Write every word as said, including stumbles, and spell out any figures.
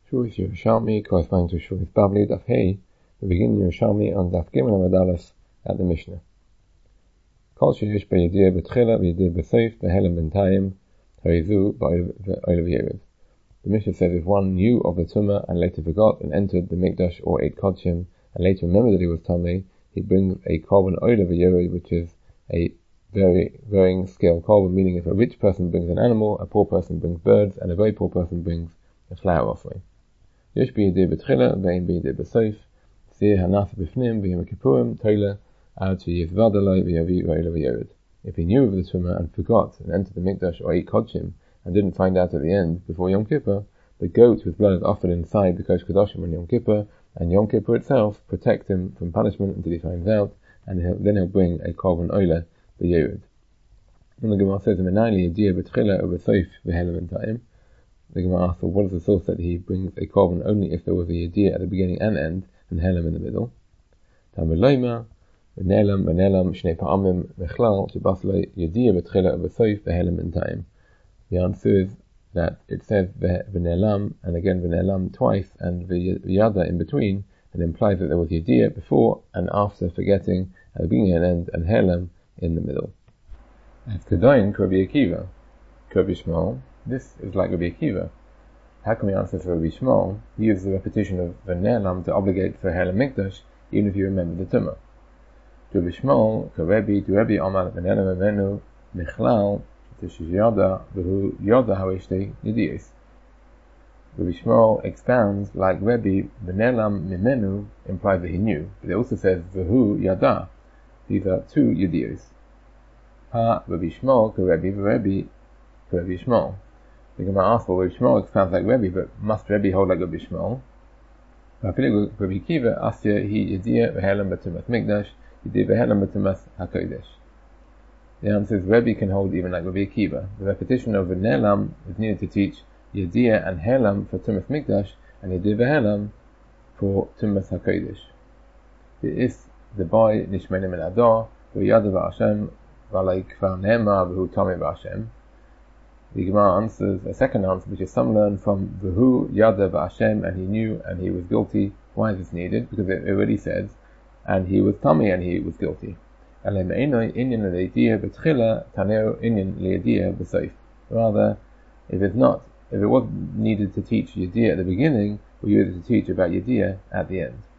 Shuris Yerushalmi corresponding to Shuris Babli, Daf Hey, we begin Yerushalmi on Daf Gimel Amadalas at the Mishnah. Kol sheyesh b'yediyah b'tchila b'yediyah b'seif b'helem b'ntayim harizu b'oilav yered. The Mishnah says if one knew of the Tumah and later forgot and entered the Mikdash or ate Kodshim and later remembered that he was Tamei, he brings a korban oilav yered, which is a very varying scale korban, meaning if a rich person brings an animal, a poor person brings birds, and a very poor person brings a flour offering. Yesh b'yediyah b'tchila ve'in b'yediyah b'seif sir hanaf b'fnim v'yom kippurim toila ad sheyivvadaloi v'yavi v'oilav yered. If he knew of the Tumah and forgot and entered the Mikdash or ate Kodshim and didn't find out at the end before Yom Kippur, the goat with blood is offered inside the Kosh Kadoshim on Yom Kippur, and Yom Kippur itself protects him from punishment until he finds out, and he'll, then he'll bring a korban oila b'yered. And the Gemara says, "Menayli yediyah b'tchila u'b'seif v'helem b'ntayim." The Gemara asks, well, what is the source that he brings a korban only if there was a yediyah at the beginning and end, and helem in the middle? Talmud Loima, v'nelam v'nelam shnei pa'amim mechlal shebaslei yediyah b'tchila u'b'seif v'helem b'ntayim. The answer is that it says v'nelam and again v'nelam twice and v'yada in between, and implies that there was yediyah before and after forgetting at the beginning and end, and helem in the middle. As Kedain Rabbi Akiva, Rabbi Shmuel, this is like Rabbi Akiva. How can we answer for Rabbi Shmuel? He uses the repetition of v'nelam to obligate for helem mikdash, even if you remember the Tumah. Rabbi Shmuel, Rabbi, to Rabbi Omar v'nelam v'menu michlal t'shiyada v'hu yoda ha'ishtei yediyos. Rabbi Shmuel expounds like Rabbi, v'nelam mimenu implies that he knew, but it also says v'hu yada. These are two yediyos. Ha Rabbi Shmuel ka Rabbi v'Rabbi ka Rabbi Shmuel. The Gemara asks, well, Rabbi Shmuel expounds like Rabbi, but must Rabbi hold like Rabbi Shmuel? Rabbi Akiva asya hi yediyah v'helem b'tumas mikdash yediyah v'helem b'tumas hakodesh. The answer is Rabbi can hold even like Rabbi Akiva. The repetition of v'nelam is needed to teach yediyah and helem for tumas mikdash and yediyah v'helem for tumas hakodesh. It is the boy nishmenim and ador v'yada v'Hashem v'alei kvar ne'emar v'hu tamei v'Hashem. The Gemara answers a second answer, which is some learn from v'hu yada v'Hashem, and he knew and he was guilty. Why is this needed? Because it already says, and he was tamei and he was guilty. Rather, if it's not, if it was needed to teach yediyah at the beginning, we use it to teach about yediyah at the end.